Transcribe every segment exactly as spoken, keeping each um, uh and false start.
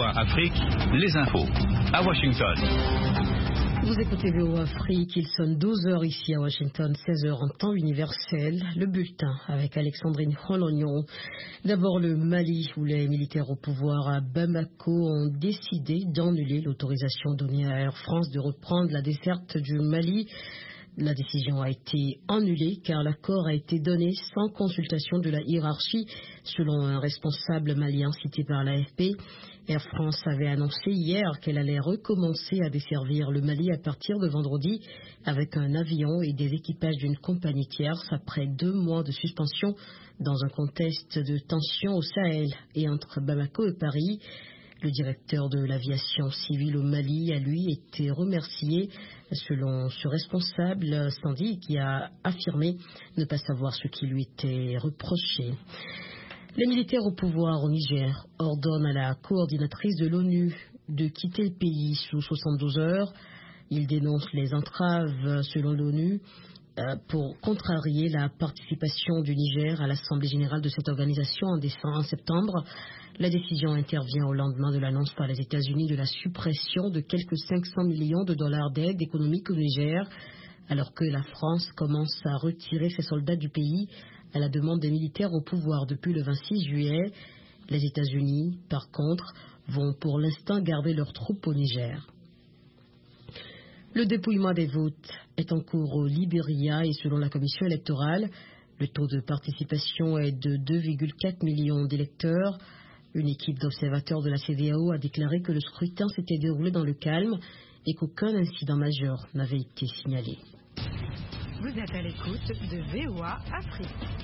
Afrique, les infos. À Washington. Vous écoutez V O A Afrique, il sonne douze heures ici à Washington, seize heures en temps universel. Le bulletin avec Alexandrine Rolognon. D'abord le Mali, où les militaires au pouvoir à Bamako ont décidé d'annuler l'autorisation donnée à Air France de reprendre la desserte du Mali. La décision a été annulée car l'accord a été donné sans consultation de la hiérarchie, selon un responsable malien cité par l'A F P. Air France avait annoncé hier qu'elle allait recommencer à desservir le Mali à partir de vendredi avec un avion et des équipages d'une compagnie tierce après deux mois de suspension dans un contexte de tension au Sahel et entre Bamako et Paris. Le directeur de l'aviation civile au Mali a lui été remercié, selon ce responsable, Sandy, qui a affirmé ne pas savoir ce qui lui était reproché. Les militaires au pouvoir au Niger ordonnent à la coordinatrice de l'ONU de quitter le pays sous soixante-douze heures. Ils dénoncent les entraves, selon l'ONU, pour contrarier la participation du Niger à l'Assemblée générale de cette organisation en, décembre, en septembre. La décision intervient au lendemain de l'annonce par les États-Unis de la suppression de quelques cinq cents millions de dollars d'aide économique au Niger, alors que la France commence à retirer ses soldats du pays à la demande des militaires au pouvoir depuis le vingt-six juillet. Les États-Unis, par contre, vont pour l'instant garder leurs troupes au Niger. Le dépouillement des votes est en cours au Libéria et selon la commission électorale, le taux de participation est de deux virgule quatre millions d'électeurs. Une équipe d'observateurs de la C E D E A O a déclaré que le scrutin s'était déroulé dans le calme et qu'aucun incident majeur n'avait été signalé. Vous êtes à l'écoute de V O A Afrique.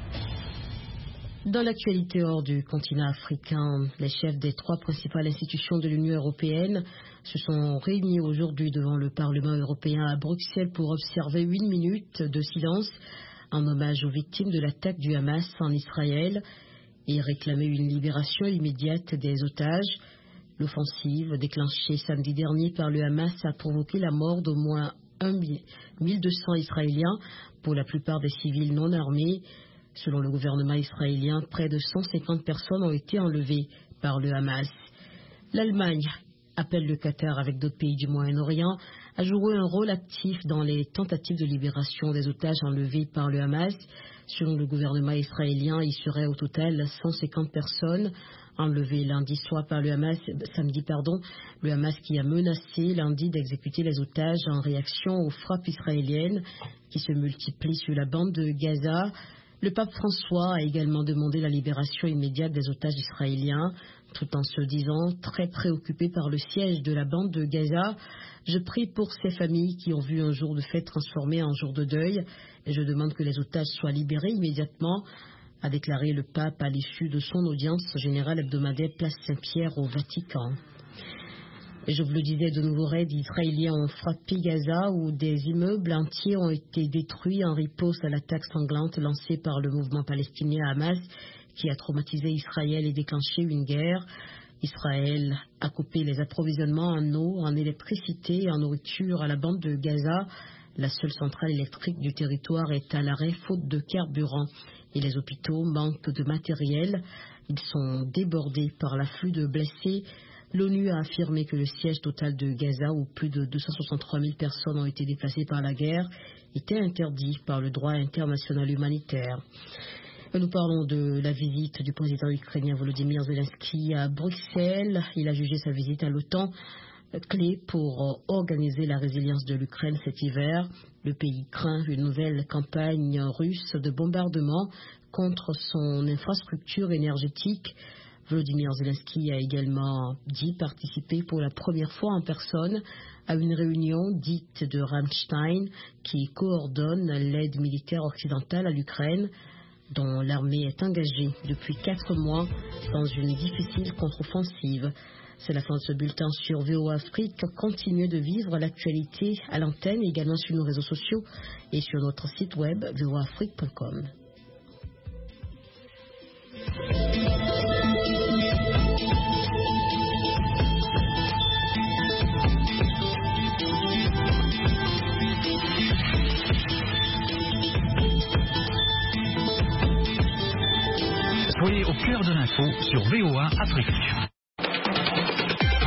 Dans l'actualité hors du continent africain, les chefs des trois principales institutions de l'Union européenne se sont réunis aujourd'hui devant le Parlement européen à Bruxelles pour observer une minute de silence en hommage aux victimes de l'attaque du Hamas en Israël et réclamer une libération immédiate des otages. L'offensive déclenchée samedi dernier par le Hamas a provoqué la mort d'au moins mille deux cents Israéliens, pour la plupart des civils non armés. Selon le gouvernement israélien, près de cent cinquante personnes ont été enlevées par le Hamas. L'Allemagne appelle le Qatar, avec d'autres pays du Moyen-Orient, à jouer un rôle actif dans les tentatives de libération des otages enlevés par le Hamas. Selon le gouvernement israélien, il serait au total cent cinquante personnes enlevées lundi soir par le Hamas, samedi pardon, le Hamas qui a menacé lundi d'exécuter les otages en réaction aux frappes israéliennes qui se multiplient sur la bande de Gaza. Le pape François a également demandé la libération immédiate des otages israéliens, tout en se disant très préoccupé par le siège de la bande de Gaza. Je prie pour ces familles qui ont vu un jour de fête transformé en jour de deuil et je demande que les otages soient libérés immédiatement, a déclaré le pape à l'issue de son audience générale hebdomadaire place Saint-Pierre au Vatican. Et je vous le disais, de nouveaux raids israéliens ont frappé Gaza où des immeubles entiers ont été détruits en riposte à l'attaque sanglante lancée par le mouvement palestinien Hamas qui a traumatisé Israël et déclenché une guerre. Israël a coupé les approvisionnements en eau, en électricité et en nourriture à la bande de Gaza. La seule centrale électrique du territoire est à l'arrêt faute de carburant et les hôpitaux manquent de matériel. Ils sont débordés par l'afflux de blessés. L'ONU a affirmé que le siège total de Gaza, où plus de deux cent soixante-trois mille personnes ont été déplacées par la guerre, était interdit par le droit international humanitaire. Et nous parlons de la visite du président ukrainien Volodymyr Zelensky à Bruxelles. Il a jugé sa visite à l'OTAN clé pour organiser la résilience de l'Ukraine cet hiver. Le pays craint une nouvelle campagne russe de bombardement contre son infrastructure énergétique. Volodymyr Zelensky a également dit participer pour la première fois en personne à une réunion dite de Ramstein qui coordonne l'aide militaire occidentale à l'Ukraine, dont l'armée est engagée depuis quatre mois dans une difficile contre-offensive. C'est la fin de ce bulletin sur V O A Afrique. Continuez de vivre l'actualité à l'antenne, également sur nos réseaux sociaux et sur notre site web v o a afrique point com. Soyez au cœur de l'info sur V O A Afrique.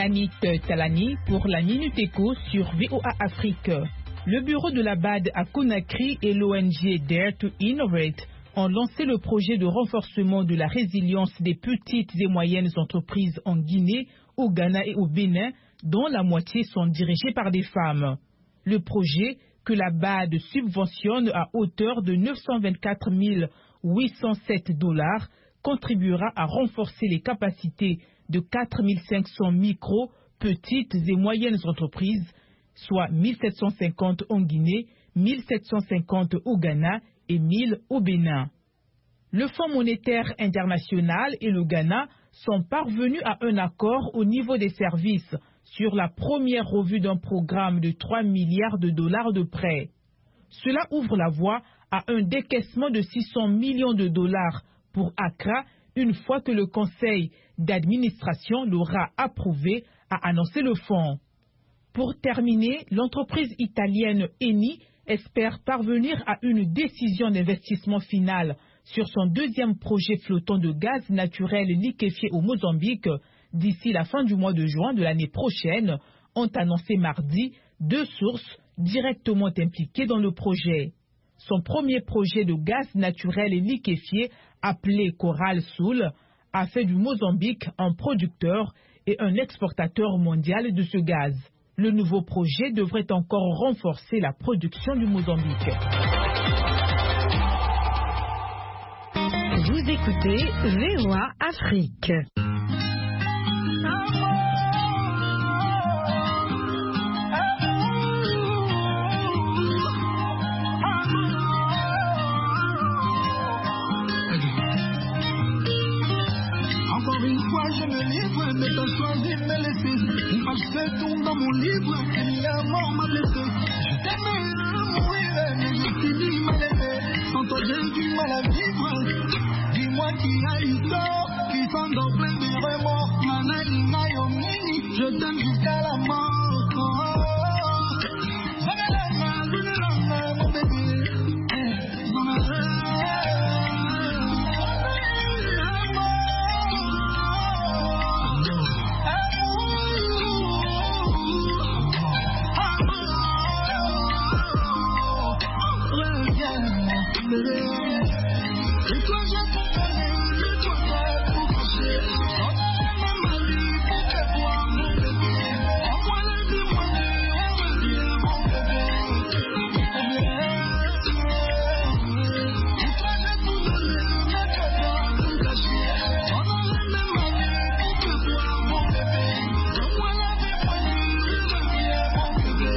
Nanit Talani pour la Minute Éco sur V O A Afrique. Le bureau de la B A D à Conakry et l'O N G Dare to Innovate ont lancé le projet de renforcement de la résilience des petites et moyennes entreprises en Guinée, au Ghana et au Bénin, dont la moitié sont dirigées par des femmes. Le projet, que la B A D subventionne à hauteur de neuf cent vingt-quatre mille huit cent sept dollars, contribuera à renforcer les capacités de quatre mille cinq cents micro, petites et moyennes entreprises, soit mille sept cent cinquante en Guinée, mille sept cent cinquante au Ghana et mille au Bénin. Le Fonds monétaire international et le Ghana sont parvenus à un accord au niveau des services sur la première revue d'un programme de trois milliards de dollars de prêts. Cela ouvre la voie à un décaissement de six cents millions de dollars pour Accra une fois que le conseil d'administration l'aura approuvé, a annoncé le fonds. Pour terminer, l'entreprise italienne Eni espère parvenir à une décision d'investissement finale sur son deuxième projet flottant de gaz naturel liquéfié au Mozambique d'ici la fin du mois de juin de l'année prochaine, ont annoncé mardi deux sources directement impliquées dans le projet. Son premier projet de gaz naturel liquéfié, appelé Coral Sul, a fait du Mozambique un producteur et un exportateur mondial de ce gaz. Le nouveau projet devrait encore renforcer la production du Mozambique. Vous écoutez V O A Afrique. Encore une fois, je me livre, mais t'as choisi de me laisser. Une page se tourne dans mon livre, et la mort m'a blessé. Je t'aimais mourir, mais j'ai fini mal aimé. Sans toi, j'ai du mal à vivre. Dis-moi qui a eu tort, qui s'endort plein de remords. Manalina Yomini, je t'aime jusqu'à la mort. Oh, oh, oh. Mon bébé, mon bébé. Et toi j'ai compris, le toi pour coucher. On a même ma vie pour te voir mon bébé. Envoie la vie mon Dieu, reviens mon bébé. Et toi j'ai tout donné, mais tu dois tout cacher. On a même ma vie pour te voir mon bébé. Envoie la vie mon Dieu, reviens mon bébé.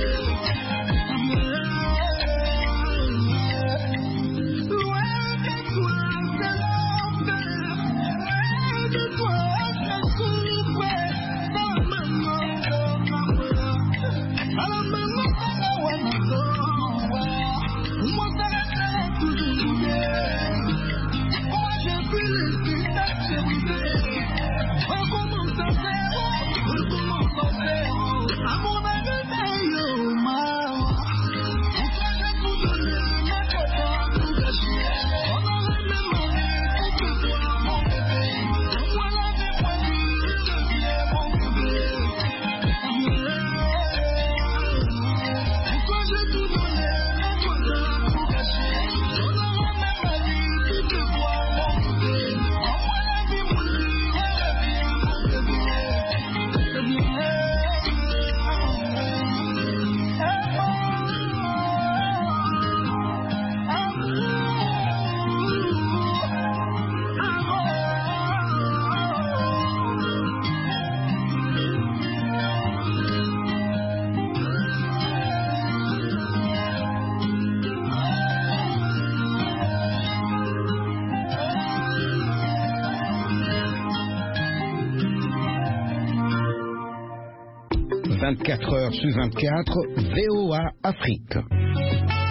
vingt-quatre heures sur vingt-quatre, V O A Afrique.